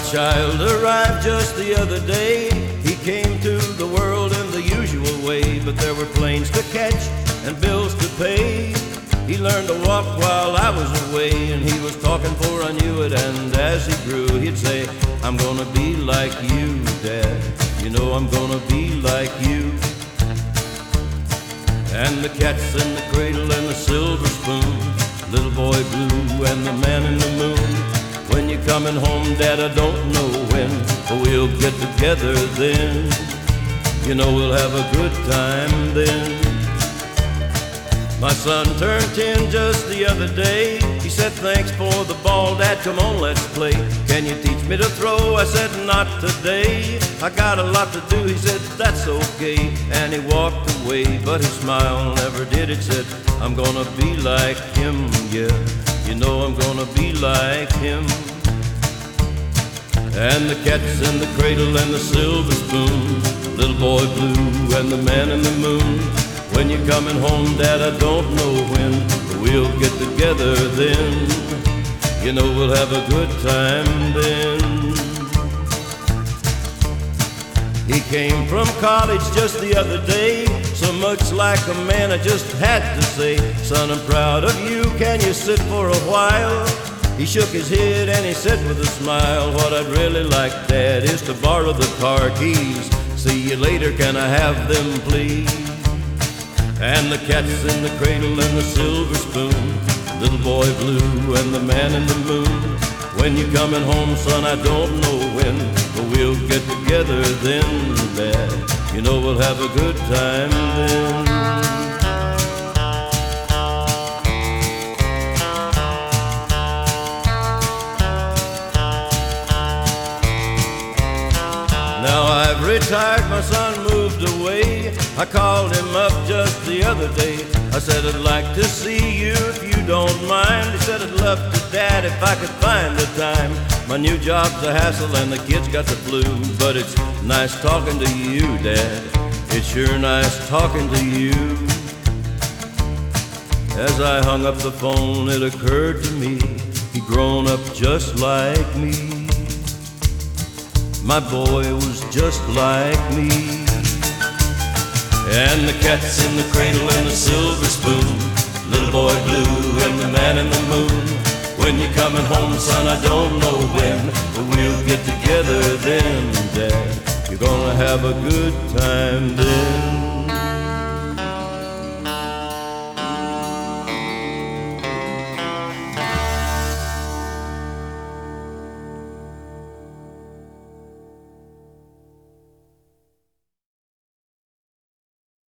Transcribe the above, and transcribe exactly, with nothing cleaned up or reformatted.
child arrived just the other day. He came to the world in the usual way, but there were planes to catch and bills to pay. He learned to walk while I was away, and he was talking before I knew it. And as he grew, he'd say, I'm gonna be like you, Dad. You know I'm gonna be like you. And the cat's in the cradle and the silver spoon, little boy blue and the man in the moon. When you're coming home, Dad, I don't know when, but we'll get together then. You know we'll have a good time then. My son turned ten just the other day. He said, thanks for the ball, Dad, come on, let's play. Can you teach me to throw? I said, not today. I got a lot to do. He said, that's okay. And he walked away, but his smile never did. It said, I'm gonna be like him, yeah. You know I'm gonna be like him. And the cat's in the cradle and the silver spoon, little boy blue and the man in the moon. When you're coming home, Dad, I don't know when, but we'll get together then. You know we'll have a good time then. He came from college just the other day, so much like a man I just had to say, son, I'm proud of you, can you sit for a while? He shook his head and he said with a smile, what I'd really like, Dad, is to borrow the car keys. See you later, can I have them, please? And the cat's in the cradle and the silver spoon, little boy blue and the man in the moon. When you're coming home, son, I don't know when, but we'll get together then, Dad. You know we'll have a good time then. Now I've retired, my son moved away. I called him up just the other day. I said, I'd like to see you if you don't mind. He said, I'd love to, Dad, if I could find the time. My new job's a hassle and the kids got the flu, but it's nice talking to you, Dad. It's sure nice talking to you. As I hung up the phone, it occurred to me, he'd grown up just like me. My boy was just like me. And the cat's in the cradle and the silver spoon, little boy blue and the man in the moon. When you're coming home, son, I don't know when, but we'll get together then, Dad. You're gonna have a good time then.